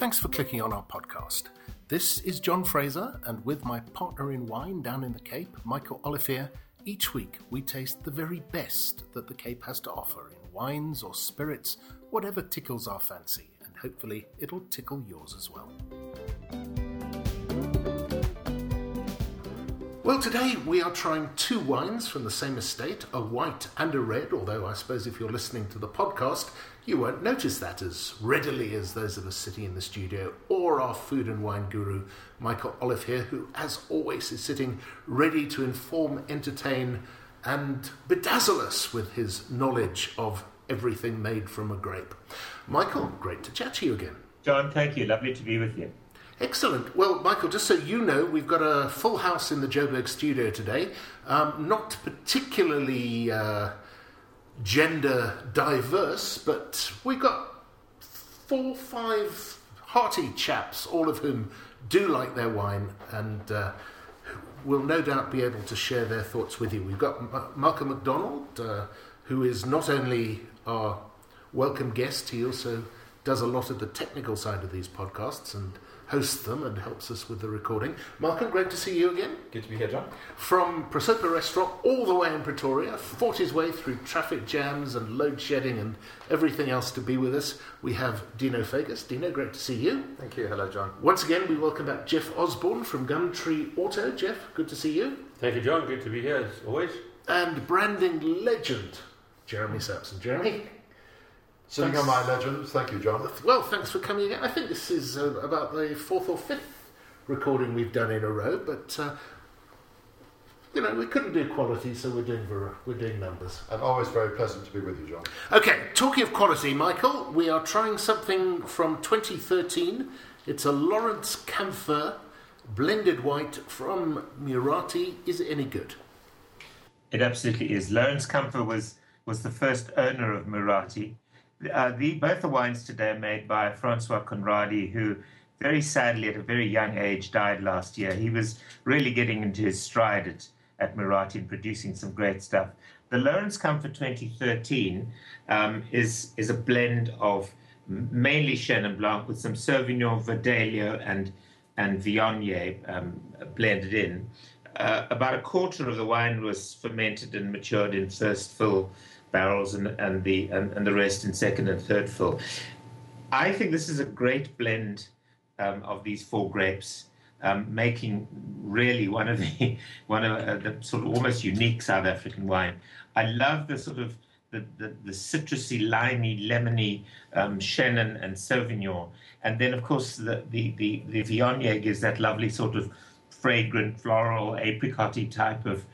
Thanks for clicking on our podcast. This is John Fraser, and with my partner in wine down in the Cape, Michael Olivier, each week we taste the very best that the Cape has to offer in wines or spirits, whatever tickles our fancy, and hopefully it'll tickle yours as well. Well, today we are trying two wines from the same estate, a white and a red, although I suppose if you're listening to the podcast, you won't notice that as readily as those of us sitting in the studio, or our food and wine guru, Michael Olivier, who, as always, is sitting ready to inform, entertain, and bedazzle us with his knowledge of everything made from a grape. Michael, great to chat to you again. John, thank you. Lovely to be with you. Excellent. Well, Michael, just so you know, we've got a full house in the Joburg studio today. Not particularly gender diverse, but we've got 4-5 hearty chaps, all of whom do like their wine and will no doubt be able to share their thoughts with you. We've got Malcolm MacDonald, who is not only our welcome guest, he also does a lot of the technical side of these podcasts and hosts them and helps us with the recording. Malcolm, great to see you again. Good to be here, John. From Prosopis Restaurant all the way in Pretoria, fought his way through traffic jams and load shedding and everything else to be with us, we have Dino Fagus. Dino, great to see you. Thank you. Hello, John. Once again, we welcome back Jeff Osborne from Gumtree Auto. Jeff, good to see you. Thank you, John. Good to be here, as always. And branding legend, Jeremy Sampson. Jeremy? Sitting on my legends. Thank you, John. Well, thanks for coming again. I think this is about the 4th or 5th recording we've done in a row, but we couldn't do quality, so we're doing numbers. And always very pleasant to be with you, John. Okay, talking of quality, Michael, we are trying something from 2013. It's a Lawrence Camphor blended white from Murati. Is it any good? It absolutely is. Lawrence Camphor was the first owner of Murati. Both the wines today are made by Francois Conradi, who very sadly at a very young age died last year. He was really getting into his stride at Murati and producing some great stuff. The Lawrence Camphor 2013 is a blend of mainly Chenin Blanc with some Sauvignon, Verdelho and Viognier blended in. About a quarter of the wine was fermented and matured in first fill barrels and the rest in second and third fill. I think this is a great blend of these 4 grapes, making really one of the sort of almost unique South African wine. I love the sort of the citrusy, limey, lemony Chenin and Sauvignon, and then of course the Viognier gives that lovely sort of fragrant, floral, apricot-y type of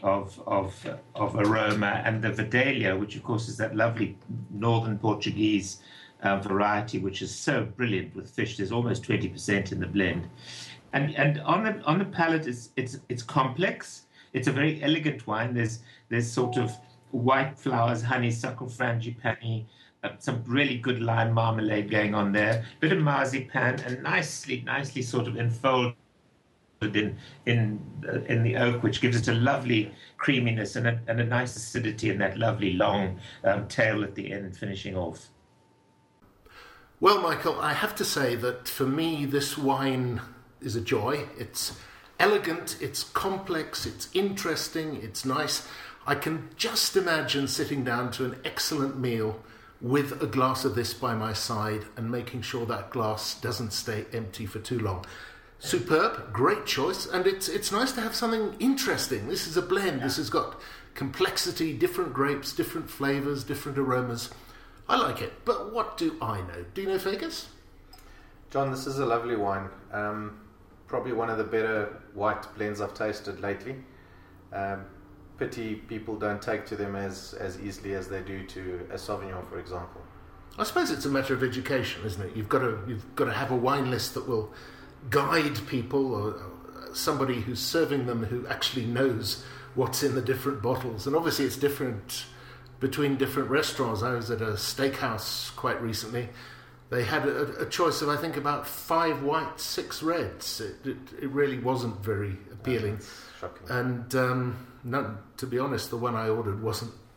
aroma, and the Verdelho, which of course is that lovely northern Portuguese variety, which is so brilliant with fish. There's almost 20% in the blend, and on the palate, it's complex. It's a very elegant wine. There's sort of white flowers, honeysuckle, frangipani, some really good lime marmalade going on there, bit of marzipan, and nicely sort of enfolded in the oak, which gives it a lovely creaminess and a nice acidity and that lovely long tail at the end finishing off. Well, Michael, I have to say that for me this wine is a joy. It's elegant, it's complex, it's interesting, it's nice. I can just imagine sitting down to an excellent meal with a glass of this by my side and making sure that glass doesn't stay empty for too long. Superb, great choice, and it's nice to have something interesting. This is a blend. Yeah. This has got complexity, different grapes, different flavours, different aromas. I like it, but what do I know? Dino Fagus? John, this is a lovely wine. Probably one of the better white blends I've tasted lately. Pity people don't take to them as easily as they do to a Sauvignon, for example. I suppose it's a matter of education, isn't it? You've got to have a wine list that will guide people, or somebody who's serving them who actually knows what's in the different bottles. And obviously it's different between different restaurants. I was at a steakhouse quite recently. They had a choice of, I think, about 5 whites, 6 reds. It really wasn't very appealing. Shocking. And none, to be honest, the one I ordered wasn't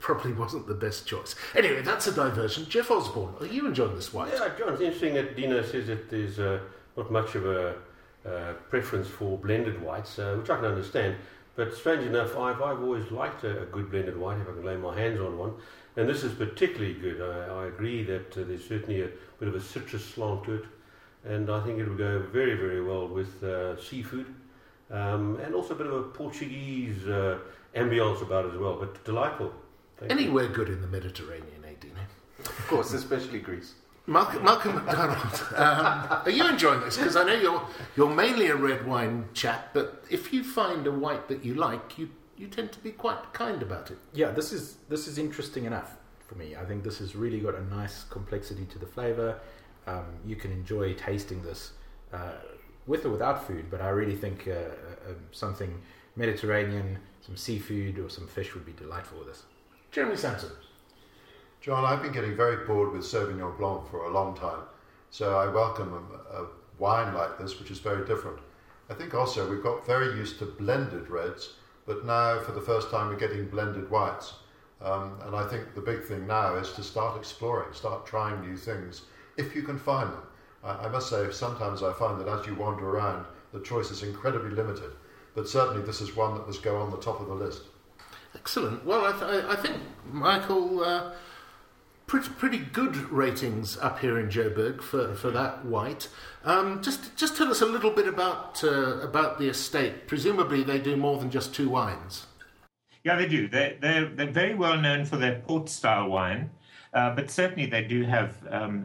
probably wasn't the best choice. Anyway, that's a diversion. Jeff Osborne, are you enjoying this white? Yeah, John, it's interesting that Dino says that there's not much of a preference for blended whites, which I can understand. But strange enough, I've always liked a good blended white, if I can lay my hands on one. And this is particularly good. I agree that there's certainly a bit of a citrus slant to it. And I think it will go very, very well with seafood. And also a bit of a Portuguese ambience about it as well. But delightful. Anywhere good in the Mediterranean, eh, Dino? Of course, especially Greece. Malcolm McDonald, are you enjoying this? Because I know you're mainly a red wine chap, but if you find a white that you like, you tend to be quite kind about it. Yeah, this is interesting enough for me. I think this has really got a nice complexity to the flavour. You can enjoy tasting this with or without food, but I really think something Mediterranean, some seafood or some fish would be delightful with this. Jeremy Sampson. John, I've been getting very bored with Sauvignon Blanc for a long time, so I welcome a wine like this, which is very different. I think also we've got very used to blended reds, but now for the first time we're getting blended whites. And I think the big thing now is to start exploring, start trying new things, if you can find them. I must say, sometimes I find that as you wander around, the choice is incredibly limited, but certainly this is one that must go on the top of the list. Excellent. Well, I think, Michael, pretty good ratings up here in Joburg for that white. Just tell us a little bit about the estate. Presumably they do more than just two wines. Yeah, they do. They're very well known for their port style wine, but certainly they do have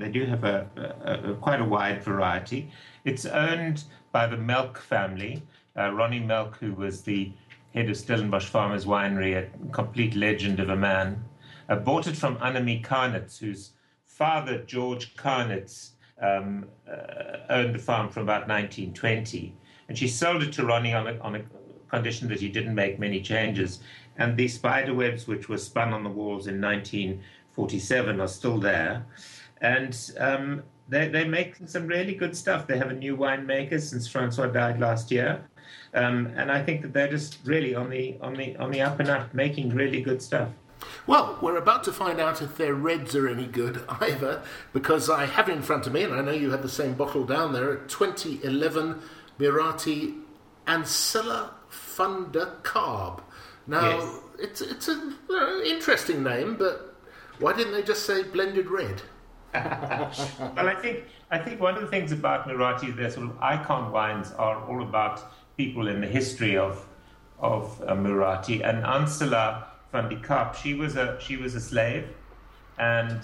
a quite a wide variety. It's owned by the Melk family. Ronnie Melk, who was the head of Stellenbosch Farmers Winery, a complete legend of a man. Bought it from Annemie Karnitz, whose father, George Karnitz, owned the farm from about 1920. And she sold it to Ronnie on a condition that he didn't make many changes. And the spider webs, which were spun on the walls in 1947, are still there. And they make some really good stuff. They have a new winemaker since Francois died last year. And I think that they're just really on the up and up, making really good stuff. Well, we're about to find out if their reds are any good either, because I have in front of me, and I know you have the same bottle down there, a 2011 Mirati Ancilla van der Carb. Now, yes. It's an interesting name, but why didn't they just say blended red? Well, I think one of the things about Mirati, their sort of icon wines are all about people in the history of Mirati, and Ancilla van der Carb, she was a slave, and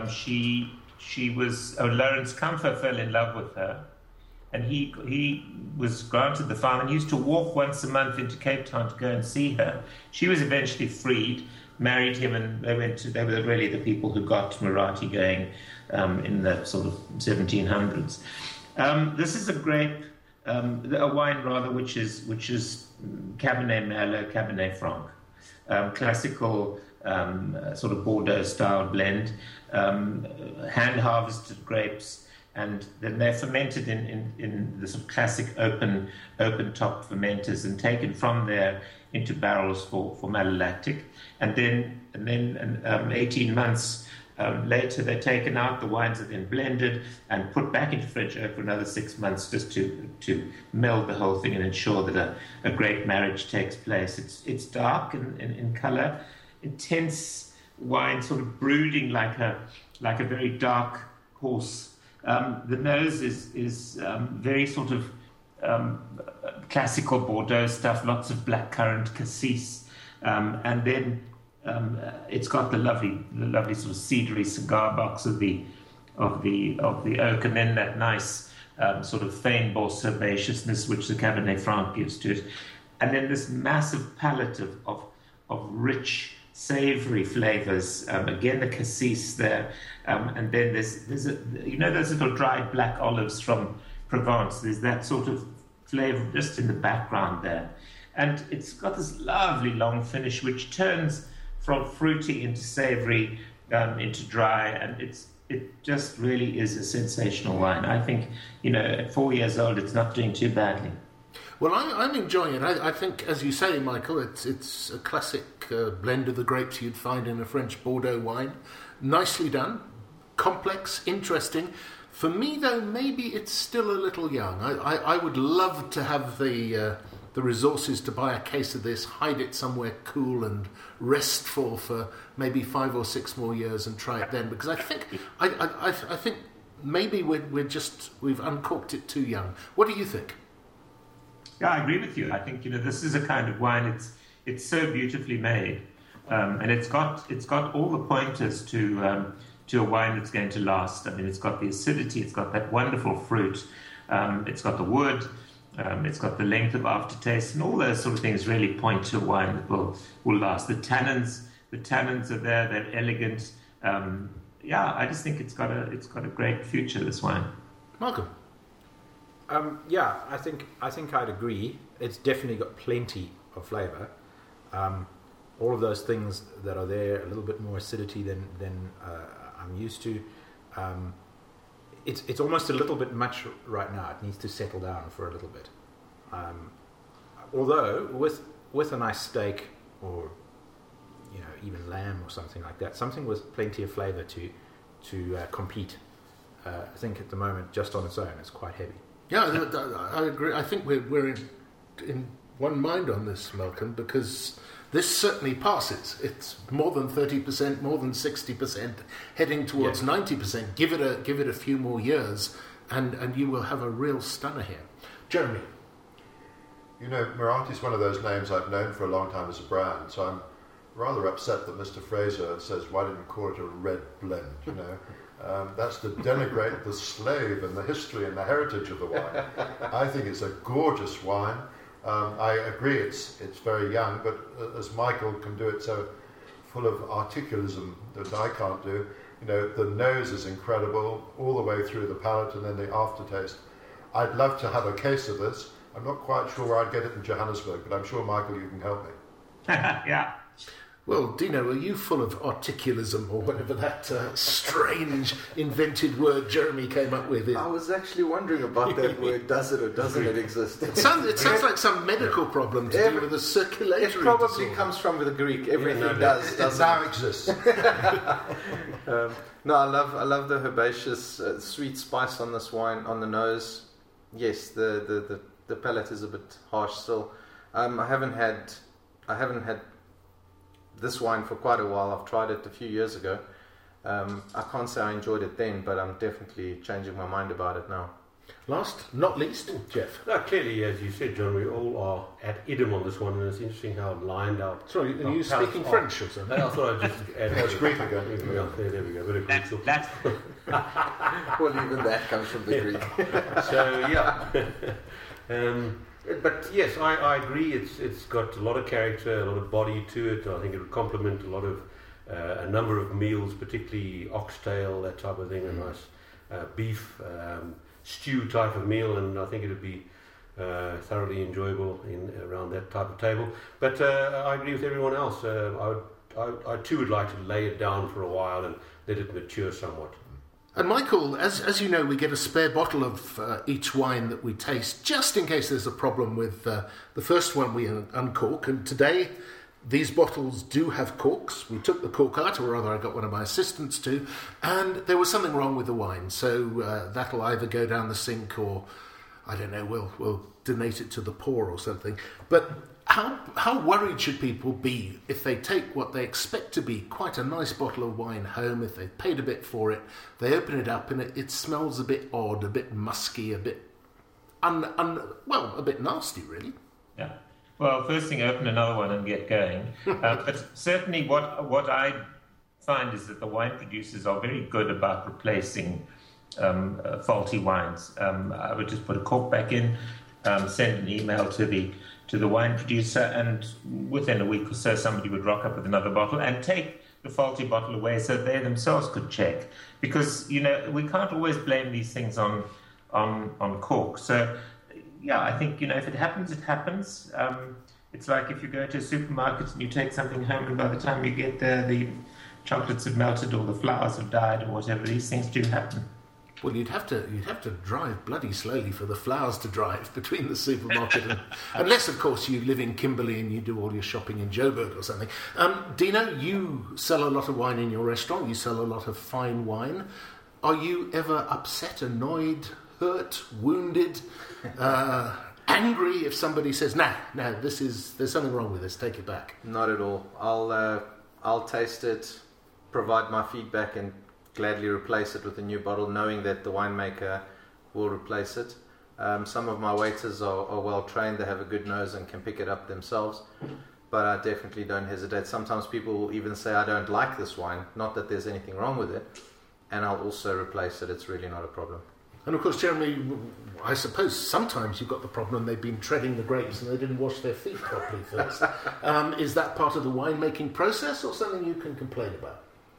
Lawrence Kamfer fell in love with her, and he was granted the farm, and he used to walk once a month into Cape Town to go and see her. She was eventually freed, married him, and they were really the people who got Mirati going in the sort of 1700s. This is a grape, a wine rather, which is Cabernet Merlot, Cabernet Franc. Classical sort of Bordeaux-style blend, hand-harvested grapes, and then they're fermented in the sort of classic open-top fermenters and taken from there into barrels for malolactic, and then 18 months later they're taken out. The wines are then blended and put back into French oak for another 6 months, just to meld the whole thing and ensure that a great marriage takes place. It's dark in colour, intense wine, sort of brooding like a very dark horse. The nose is very sort of classical Bordeaux stuff, lots of blackcurrant, cassis, and then it's got the lovely sort of cedary cigar box of the oak, and then that nice sort of Feinbourg herbaceousness which the Cabernet Franc gives to it, and then this massive palette of rich, savoury flavours. Again, the cassis there, and then there's those little dried black olives from Provence. There's that sort of flavour just in the background there, and it's got this lovely long finish which turns from fruity into savoury, into dry, and it just really is a sensational wine. I think, at 4 years old, it's not doing too badly. Well, I'm enjoying it. I think, as you say, Michael, it's a classic blend of the grapes you'd find in a French Bordeaux wine. Nicely done, complex, interesting. For me, though, maybe it's still a little young. I would love to have the resources to buy a case of this, hide it somewhere cool and restful for maybe 5 or 6 more years and try it then. Because I think maybe we've uncorked it too young. What do you think? Yeah, I agree with you. I think this is a kind of wine. It's so beautifully made, and it's got all the pointers to a wine that's going to last. I mean, it's got the acidity, it's got that wonderful fruit, it's got the wood, it's got the length of aftertaste, and all those sort of things really point to a wine that will last. The tannins are there. They're elegant. I just think it's got a great future, this wine. Malcolm. I think I'd agree. It's definitely got plenty of flavour. All of those things that are there, a little bit more acidity than I'm used to. It's almost a little bit much right now. It needs to settle down for a little bit. Although with a nice steak or even lamb or something like that, something with plenty of flavour to compete. I think at the moment, just on its own, it's quite heavy. Yeah, I agree. I think we're in one mind on this, Malcolm, because this certainly passes. It's more than 30%, more than 60%, heading towards 90%. Give it a few more years, and you will have a real stunner here. Jeremy. Moratti is one of those names I've known for a long time as a brand, so I'm rather upset that Mr. Fraser says, why didn't you call it a red blend, That's to denigrate the slave and the history and the heritage of the wine. I think it's a gorgeous wine. I agree it's very young, but as Michael can do it so full of articulism that I can't do, the nose is incredible all the way through the palate and then the aftertaste. I'd love to have a case of this. I'm not quite sure where I'd get it in Johannesburg, but I'm sure, Michael, you can help me. Yeah. Well, Dino, are you full of articulism or whatever that strange invented word Jeremy came up with? I was actually wondering about that word. Does it or doesn't it exist? It sounds like some medical problem to do with the circulatory It probably disorder. comes from the Greek. Everything does. It now exists. No, I love the herbaceous sweet spice on this wine on the nose. Yes, the palate is a bit harsh still. I haven't had this wine for quite a while. I've tried it a few years ago. I can't say I enjoyed it then, but I'm definitely changing my mind about it now. Last, not least, Jeff. No, clearly, as you said, John, we all are at idem on this one, and it's interesting how it lined out. Sorry, are you speaking French or something? I thought I'd just add That's Greek again. Yeah, there we go. Bit of Greek sauce. That's Well, even that comes from the Greek. So yeah, but yes, I agree. It's got a lot of character, a lot of body to it. I think it would complement a number of meals, particularly oxtail, that type of thing. A nice beef stew type of meal, and I think it would be thoroughly enjoyable around that type of table. But I agree with everyone else. I too would like to lay it down for a while and let it mature somewhat. And Michael, as you know, we get a spare bottle of each wine that we taste, just in case there's a problem with the first one we uncork. And today, these bottles do have corks. We took the cork out, or rather I got one of my assistants to, and there was something wrong with the wine. So that'll either go down the sink or, I don't know, we'll donate it to the poor or something. But how worried should people be if they take what they expect to be quite a nice bottle of wine home, if they've paid a bit for it, they open it up and it smells a bit odd, a bit musky, a bit a bit nasty, really? Yeah. Well, first thing, open another one and get going. But certainly what I find is that the wine producers are very good about replacing faulty wines. I would just put a cork back in, send an email to the wine producer, and within a week or so somebody would rock up with another bottle and take the faulty bottle away so they themselves could check. Because, we can't always blame these things on cork. So, yeah, I think, if it happens, it happens. It's like if you go to a supermarket and you take something home and by the time you get there, the chocolates have melted or the flowers have died or whatever. These things do happen. Well, you'd have to drive bloody slowly for the flowers to drive between the supermarket and unless, of course, you live in Kimberley and you do all your shopping in Joburg or something. Dino, you sell a lot of wine in your restaurant. You sell a lot of fine wine. Are you ever upset, annoyed, hurt, wounded, angry if somebody says, "No, there's something wrong with this. Take it back"? Not at all. I'll taste it, provide my feedback, and gladly replace it with a new bottle, knowing that the winemaker will replace it. Some of my waiters are well trained, they have a good nose and can pick it up themselves, but I definitely don't hesitate. Sometimes people will even say, "I don't like this wine," not that there's anything wrong with it, and I'll also replace it. It's really not a problem. And of course, Jeremy, I suppose sometimes you've got the problem they've been treading the grapes and they didn't wash their feet properly first. Is that part of the winemaking process or something you can complain about?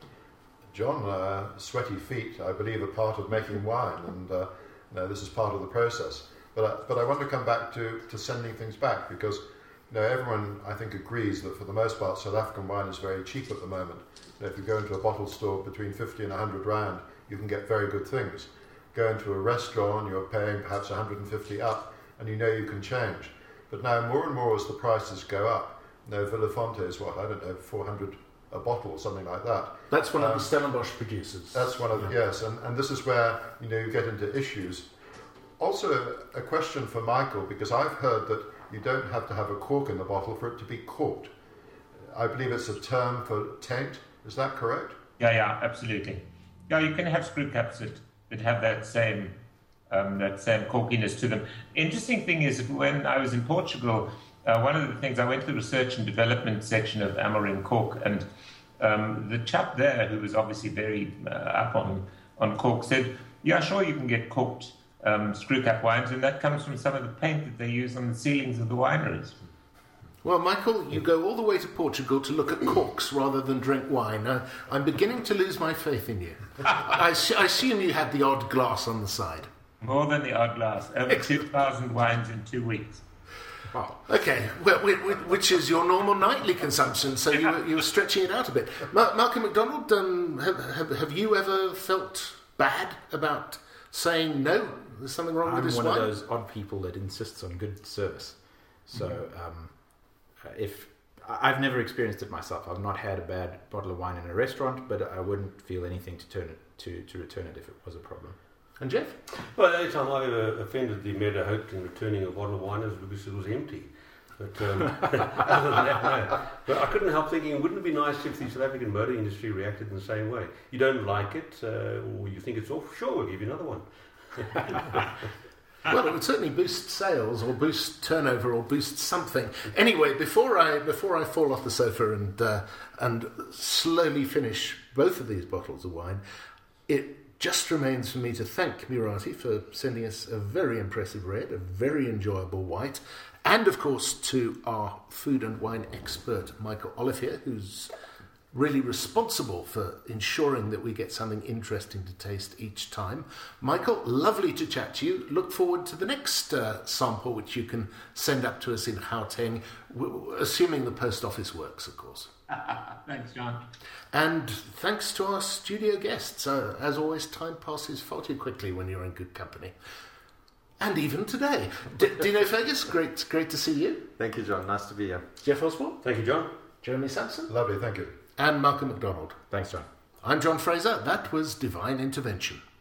John, sweaty feet, I believe, are part of making wine, and this is part of the process. But I want to come back to sending things back, because everyone, I think, agrees that for the most part South African wine is very cheap at the moment. If you go into a bottle store between 50 and 100 rand, you can get very good things. Go into a restaurant, you're paying perhaps 150 up, and you can change. But now more and more as the prices go up, Villafonte is 400 a bottle or something like that. That's one of the Stellenbosch producers. That's one of yes, and this is where you get into issues. Also, a question for Michael, because I've heard that you don't have to have a cork in the bottle for it to be corked. I believe it's a term for taint. Is that correct? Yeah, absolutely. Yeah, you can have screw caps that have that same corkiness to them. Interesting thing is, when I was in Portugal, one of the things, I went to the research and development section of Amorim Cork, and the chap there, who was obviously very up on cork, said, "Yeah, sure, you can get corked screw cap wines, and that comes from some of the paint that they use on the ceilings of the wineries." Well, Michael, you go all the way to Portugal to look at corks rather than drink wine. I'm beginning to lose my faith in you. I assume you had the odd glass on the side. More than the odd glass. Over 2,000 wines in 2 weeks. Wow. Okay, well, which is your normal nightly consumption, so you were stretching it out a bit. Malcolm MacDonald, have you ever felt bad about saying, "No, there's something wrong with this wine"? I'm one of those odd people that insists on good service. So if I've never experienced it myself, I've not had a bad bottle of wine in a restaurant, but I wouldn't feel anything to return it if it was a problem. And Jeff? Well, the only time I ever offended the Meadow Hope in returning a bottle of wine is because it was empty. But other than that, no. But I couldn't help thinking, wouldn't it be nice if the South African motor industry reacted in the same way? You don't like it, or you think it's off? Sure, we'll give you another one. Well, it would certainly boost sales, or boost turnover, or boost something. Anyway, before I fall off the sofa and slowly finish both of these bottles of wine, it just remains for me to thank Murati for sending us a very impressive red, a very enjoyable white, and of course to our food and wine expert, Michael Olivier, who's really responsible for ensuring that we get something interesting to taste each time. Michael, lovely to chat to you. Look forward to the next sample, which you can send up to us in Gauteng, assuming the post office works, of course. Thanks, John. And thanks to our studio guests. As always, time passes far too quickly when you're in good company. And even today. Dino Fergus, great to see you. Thank you, John. Nice to be here. Jeff Oswald. Thank you, John. Jeremy Sampson. Lovely, thank you. And Malcolm MacDonald. Thanks, John. I'm John Fraser. That was Divine Intervention.